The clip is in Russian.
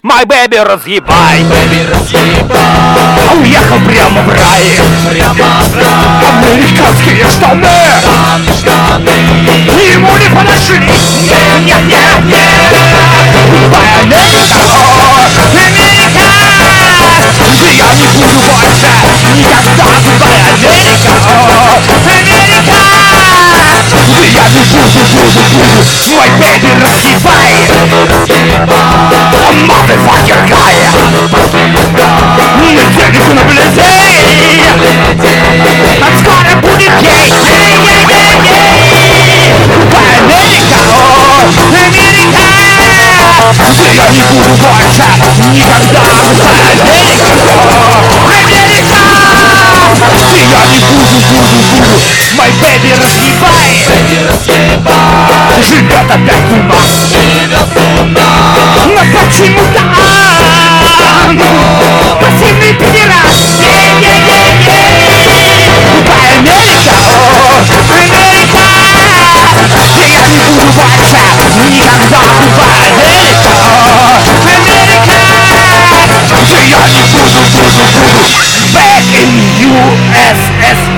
My baby, разъебай, уехал прямо в рай, американские штаны, ему не подошли. Нет, нет, нет, Америка, Америка, я не буду больше никогда твоя Америка, Америка, я не буду, мой baby, разъебай, motherfucker guy, денег наблюдей, от скоро будет гей, Америка, Америка, я не буду больше никогда Америка, Америка, я не буду, my baby, разъебай, живет опять луна, но почему там пассивный педерас, Америка, Америка, я не буду больше никогда Америка, Америка, я не буду, back in USSR.